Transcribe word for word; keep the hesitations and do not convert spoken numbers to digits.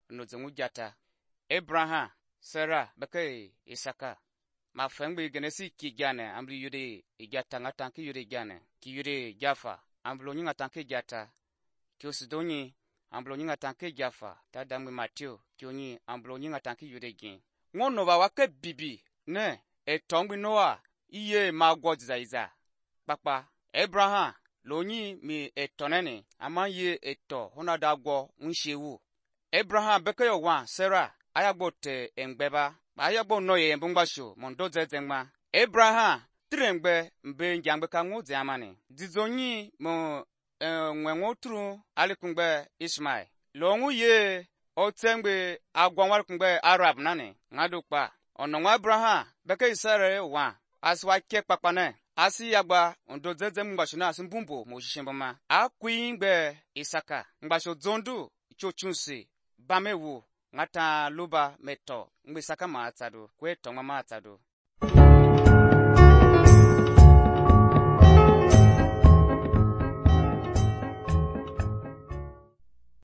no zengu jata Abraham Sarah beke Isaka ma fengbe genesi ki gane ambli yude ijata ngatanki yude gane ki yude Jafa amblo nyinga tanki jata Kyusidoni amblo nyinga tanki Jafa ta damwe Matthew kyonyi amblo nyinga tanki yude gin ngono ba wake bibi ne etongbi Noah iye magwodza iza papa Abraham lonyi mi etonene amaye eto honada gwo nshewu Abraham beke yo wan Sarah ayagbote engbeba ayagbo noye mbungbasho mondo zezengma Abraham trengbe mbe njangbe ka nguze amane dizonyi mo nwenwo tru alikungbe Ishmael longu ye otengbe agwanwar kungbe Arab nane ngadukpa ononwa Abraham beke Sarah wan aswa ke papane asi yagba ondo zeze mbasho na simbumbo mo shishembama akwingbe Isaka mbasho zondu chochunsi bamewu ngata luba meto ngbe Isaka ma atado kwe tongma ma atado